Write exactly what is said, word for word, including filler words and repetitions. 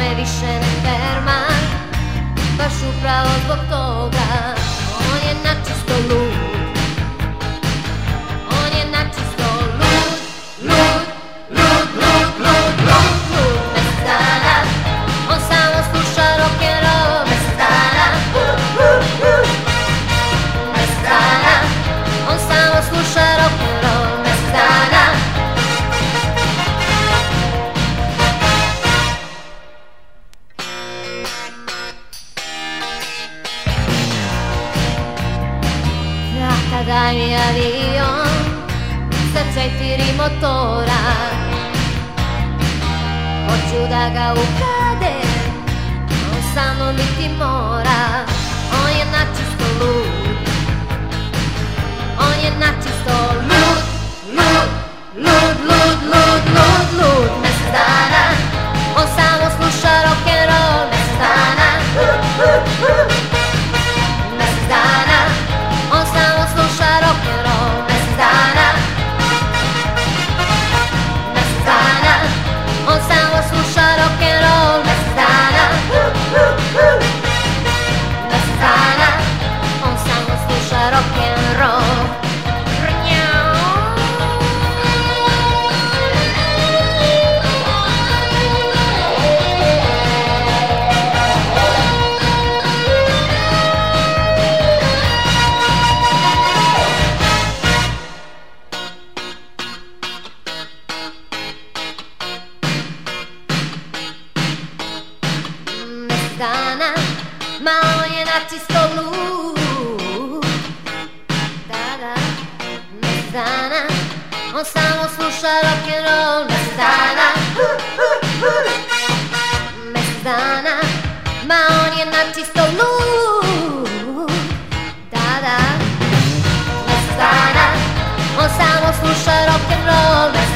me više ne ferma, baš upravo zbog toga. On je načisto lud, on je načisto lud, lud, lud, lud, lud, lud, lud. Mesec dana, on samo sluša rock'n'roll. Mesec dana, uh, uh, uh. Mesec dana, on samo sluša rock'n'roll. Mesec dana. Daj mi avion sa četiri motora, hoću da ga ukradem, on sa mnom biti mora. On je načisto lud, on je načisto lud, lud, lud, lud, lud, lud, lud. Mesec dana, on samo sluša rock'n'roll. Mesec dana, uh, uh, uh. Mesec dana, on samo sluša rock'n'roll. Mesec dana, mesec dana, on samo sluša rock'n'roll. Mesec dana, uh, uh, uh. Mesec dana, on samo sluša rock'n'roll. Ma on je načisto lud, da, da. Mesec dana, on samo sluša rock'n'roll. Mesec dana, uh, uh, uh. Mesec dana, ma on je načisto lud, da, da. Mesec dana, on samo sluša rock'n'roll.